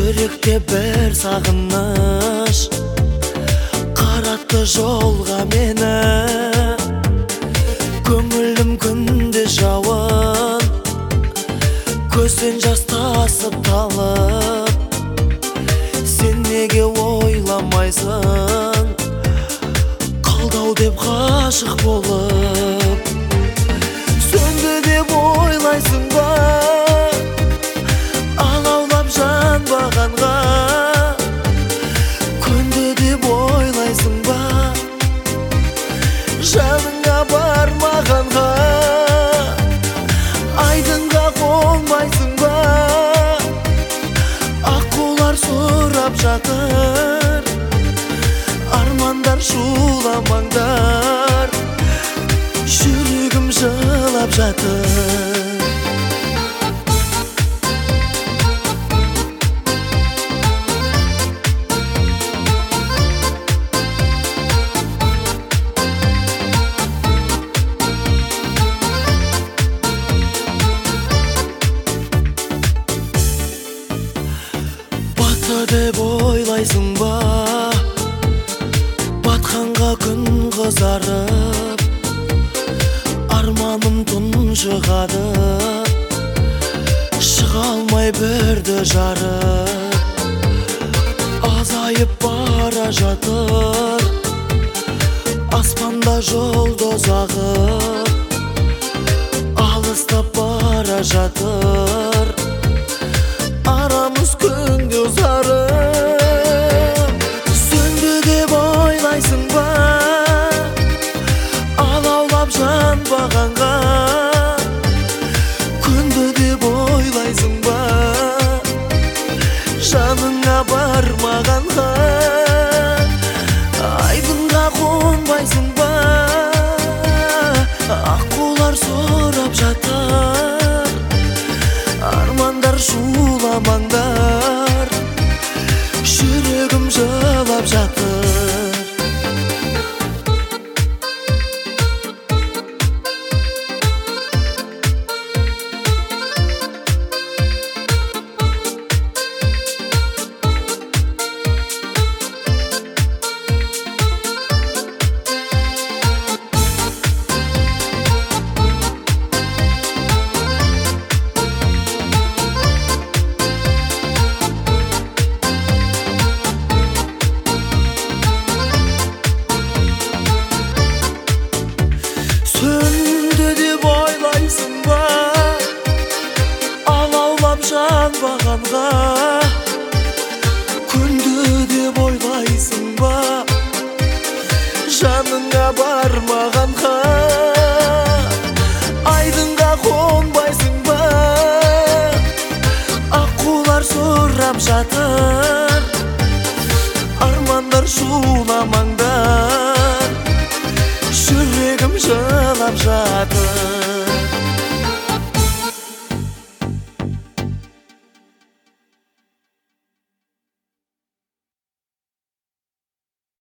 Жүректе бір сағыныш қаратты жолға мені. Көңілім күнде жауын, көзден жас тасып талып. Сен неге ойламайсың, қалдау деп ғашық болып? Сөнді деп ойлайсың ба, алаулап жанбағанға? Көнді деп ойлайсың ба, жаныңа бармағанға? Айдынға қонбайсың ба, аққулар сұрап жатыр. Армандар шуламаңдар, жүрегім жылап жатыр. Батты деп ойлайсың ба, батқанға күн қызарып, арманым тұншығады, шыға алмай бірді жарып. Азайып бара жатыр, аспанда жұлдыз ағып, алыстап бара жатыр, арамыз күнде ұзарып. Сөнді деп ойлайсың ба, алаулап жанбағанға? Көнді деп ойлайсың ба, жаныңа бармағанға? Айдынға қонбайсың ба, аққулар сұрап жатыр. Армандар шуламаңдар, жүрегім жылап жатыр. Сөнді деп ойлайсың ба, алаулап жанбағанға? Көнді деп ойлайсың ба, жаныңа бармағанға? Айдынға қонбайсың ба, аққулар сұрап жатыр. Армандар шуламаңдар, жүрегім жылап жатыр.